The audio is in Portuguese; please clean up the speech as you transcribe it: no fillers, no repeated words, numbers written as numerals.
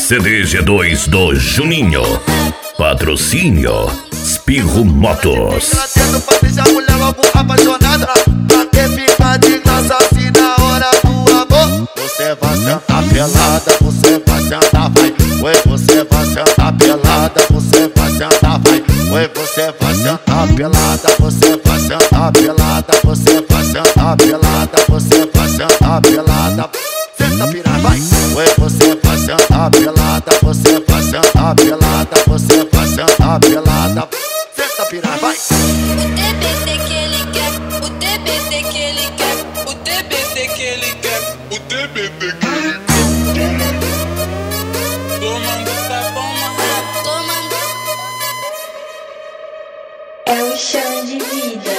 CD G2 do Juninho. Patrocínio Espirro Motos. Tendo Patrícia, mulher logo apaixonada. Pra ter ficar de graça assim na hora do amor. Você vai sentar pelada, você vai sentar, vai. Oi, você vai sentar pelada, você vai sentar, vai. Oi, você vai sentar pelada, você vai sentar pelada, você vai sentar pelada, você vai sentar pelada. Senta piranha, vai. Oi, você vai sentar pelada, você vai sentar pelada, você vai sentar pelada. Senta piranha, vai. O TBT que ele quer, o TBT que ele quer, o TBT que ele quer, o TBT que ele quer. Tomando tá bom, tomando. É o chão de vida.